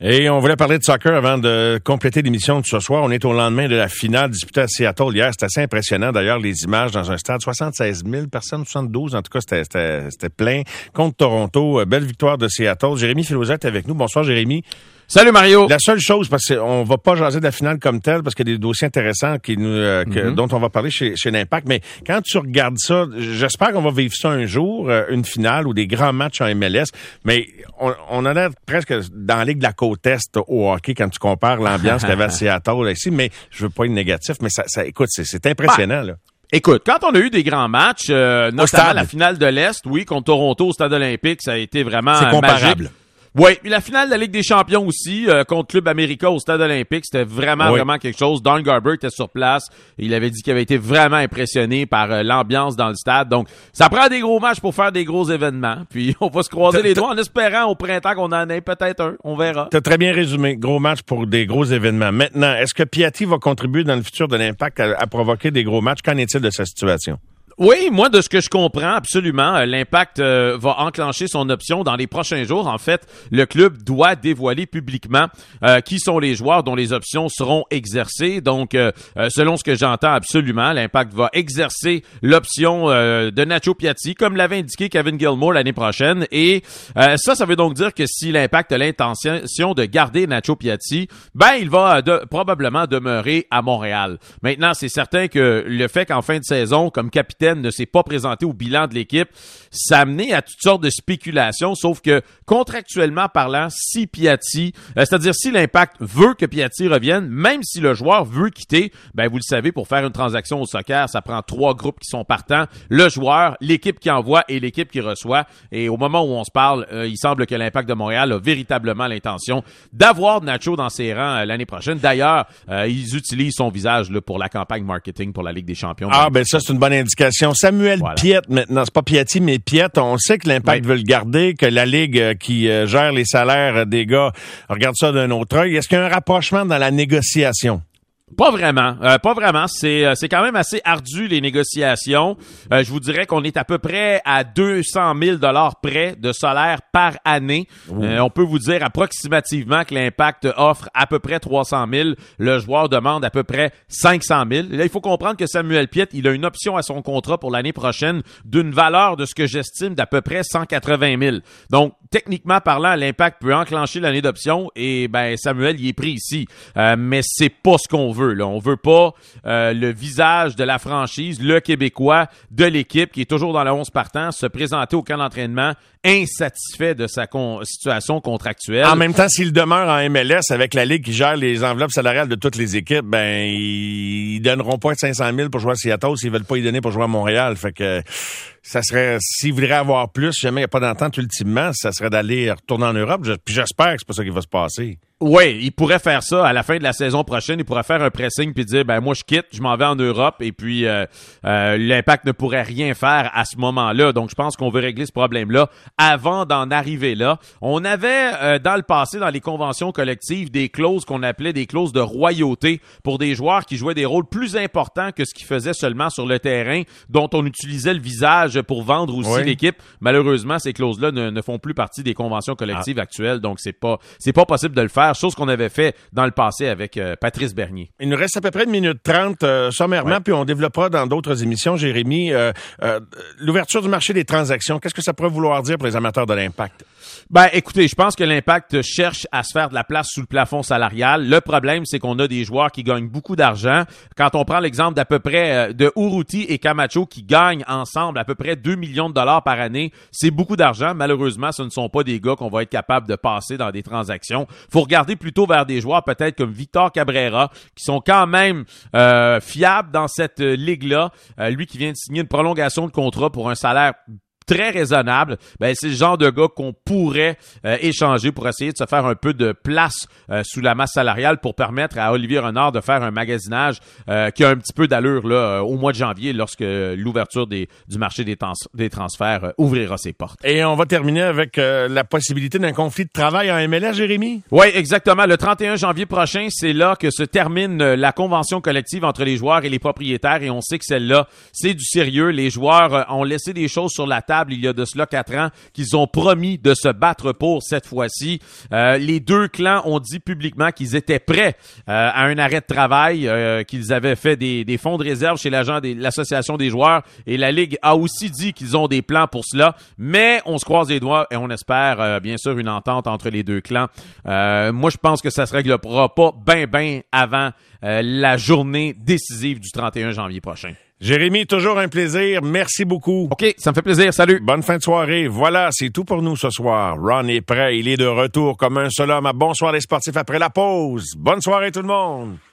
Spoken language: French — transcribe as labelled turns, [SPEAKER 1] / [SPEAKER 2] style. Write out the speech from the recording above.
[SPEAKER 1] Et on voulait parler de soccer avant de compléter l'émission de ce soir. On est au lendemain de la finale disputée à Seattle hier. C'était assez impressionnant. D'ailleurs, les images dans un stade, 76 000 personnes, 72. En tout cas, c'était plein. Contre Toronto, belle victoire de Seattle. Jérémy Filouzet est avec nous. Bonsoir, Jérémy.
[SPEAKER 2] Salut Mario.
[SPEAKER 1] La seule chose, parce qu'on va pas jaser de la finale comme telle, parce qu'il y a des dossiers intéressants dont on va parler chez l'Impact, mais quand tu regardes ça, j'espère qu'on va vivre ça un jour, une finale ou des grands matchs en MLS, mais on a l'air presque dans la Ligue de la Côte-Est au hockey quand tu compares l'ambiance qu'il y avait à Seattle ici, mais je veux pas être négatif, mais ça écoute, c'est impressionnant, là.
[SPEAKER 2] Écoute, quand on a eu des grands matchs, notamment la finale de l'Est, oui, contre Toronto au Stade olympique, ça a été vraiment
[SPEAKER 1] c'est comparable.
[SPEAKER 2] Magique. Oui, puis la finale de la Ligue des champions aussi, contre Club América au Stade olympique, c'était vraiment quelque chose. Don Garber était sur place. Il avait dit qu'il avait été vraiment impressionné par l'ambiance dans le stade. Donc, ça prend des gros matchs pour faire des gros événements. Puis, on va se croiser les doigts en espérant au printemps qu'on en ait peut-être un. On verra.
[SPEAKER 1] T'as très bien résumé. Gros match pour des gros événements. Maintenant, est-ce que Piatti va contribuer dans le futur de l'Impact à provoquer des gros matchs? Qu'en est-il de sa situation?
[SPEAKER 2] Oui, moi, de ce que je comprends, absolument, l'Impact va enclencher son option dans les prochains jours. En fait, le club doit dévoiler publiquement qui sont les joueurs dont les options seront exercées. Donc, selon ce que j'entends, absolument, l'Impact va exercer l'option de Nacho Piatti, comme l'avait indiqué Kevin Gilmour l'année prochaine. Et ça veut donc dire que si l'Impact a l'intention de garder Nacho Piatti, il va probablement demeurer à Montréal. Maintenant, c'est certain que le fait qu'en fin de saison, comme capitaine, ne s'est pas présenté au bilan de l'équipe, ça a amené à toutes sortes de spéculations, sauf que contractuellement parlant, si Piatti, c'est-à-dire si l'Impact veut que Piatti revienne, même si le joueur veut quitter, vous le savez, pour faire une transaction au soccer, ça prend 3 groupes qui sont partants, le joueur, l'équipe qui envoie et l'équipe qui reçoit. Et au moment où on se parle, il semble que l'Impact de Montréal a véritablement l'intention d'avoir Nacho dans ses rangs l'année prochaine. D'ailleurs, ils utilisent son visage là, pour la campagne marketing pour la Ligue des champions.
[SPEAKER 1] Ça, c'est une bonne indication. Samuel Piette, maintenant, c'est pas Piatti, mais Piette, on sait que l'Impact veut le garder, que la Ligue qui gère les salaires des gars regarde ça d'un autre œil. Est-ce qu'il y a un rapprochement dans la négociation?
[SPEAKER 2] Pas vraiment. C'est quand même assez ardu, les négociations. Je vous dirais qu'on est à peu près à 200 000 $ près de salaire par année. On peut vous dire approximativement que l'Impact offre à peu près 300 000. Le joueur demande à peu près 500 000. Là, il faut comprendre que Samuel Piette, il a une option à son contrat pour l'année prochaine d'une valeur de ce que j'estime d'à peu près 180 000. Donc, techniquement parlant, l'Impact peut enclencher l'année d'option et Samuel, il est pris ici. Mais c'est pas ce qu'on veut. Là. On veut pas le visage de la franchise, le Québécois de l'équipe qui est toujours dans le 11 partant, se présenter au camp d'entraînement insatisfait de sa situation contractuelle.
[SPEAKER 1] En même temps, s'il demeure en MLS avec la Ligue qui gère les enveloppes salariales de toutes les équipes, ils donneront pas 500 000 pour jouer à Seattle s'ils veulent pas y donner pour jouer à Montréal. Fait que ça serait, s'ils voudraient avoir plus, jamais il n'y a pas d'entente ultimement, ça serait d'aller retourner en Europe. Puis j'espère que c'est pas ça qui va se passer.
[SPEAKER 2] Oui, il pourrait faire ça à la fin de la saison prochaine. Il pourrait faire un pressing puis dire, moi je quitte, je m'en vais en Europe et puis l'Impact ne pourrait rien faire à ce moment-là. Donc je pense qu'on veut régler ce problème-là avant d'en arriver là. On avait dans le passé, dans les conventions collectives, des clauses qu'on appelait des clauses de royauté pour des joueurs qui jouaient des rôles plus importants que ce qu'ils faisaient seulement sur le terrain, dont on utilisait le visage pour vendre aussi l'équipe. Malheureusement, ces clauses-là ne font plus partie des conventions collectives actuelles, donc c'est pas possible de le faire. Chose qu'on avait fait dans le passé avec Patrice Bernier.
[SPEAKER 1] Il nous reste à peu près 1 minute 30 sommairement, puis on développera dans d'autres émissions, Jérémy. L'ouverture du marché des transactions, qu'est-ce que ça pourrait vouloir dire pour les amateurs de l'Impact?
[SPEAKER 2] Écoutez, je pense que l'Impact cherche à se faire de la place sous le plafond salarial. Le problème, c'est qu'on a des joueurs qui gagnent beaucoup d'argent. Quand on prend l'exemple d'à peu près de Urruti et Camacho qui gagnent ensemble à peu près 2 millions de dollars par année, c'est beaucoup d'argent. Malheureusement, ce ne sont pas des gars qu'on va être capable de passer dans des transactions. Faut regarder plutôt vers des joueurs peut-être comme Victor Cabrera, qui sont quand même fiables dans cette ligue-là. Lui qui vient de signer une prolongation de contrat pour un salaire très raisonnable, c'est le genre de gars qu'on pourrait échanger pour essayer de se faire un peu de place sous la masse salariale pour permettre à Olivier Renard de faire un magasinage qui a un petit peu d'allure là au mois de janvier lorsque l'ouverture du marché des transferts ouvrira ses portes.
[SPEAKER 1] Et on va terminer avec la possibilité d'un conflit de travail en MLS, Jérémy?
[SPEAKER 2] Oui, exactement. Le 31 janvier prochain, c'est là que se termine la convention collective entre les joueurs et les propriétaires et on sait que celle-là, c'est du sérieux. Les joueurs ont laissé des choses sur la table table il y a de cela 4 ans qu'ils ont promis de se battre pour cette fois-ci. Les deux clans ont dit publiquement qu'ils étaient prêts à un arrêt de travail, qu'ils avaient fait des fonds de réserve chez l'agent de l'association des joueurs, et la Ligue a aussi dit qu'ils ont des plans pour cela, mais on se croise les doigts et on espère bien sûr une entente entre les deux clans. Moi, je pense que ça se réglera pas bien avant la journée décisive du 31 janvier prochain.
[SPEAKER 1] Jérémy, toujours un plaisir. Merci beaucoup.
[SPEAKER 2] OK, ça me fait plaisir. Salut.
[SPEAKER 1] Bonne fin de soirée. Voilà, c'est tout pour nous ce soir. Ron est prêt. Il est de retour comme un seul homme à Bonsoir les sportifs après la pause. Bonne soirée tout le monde.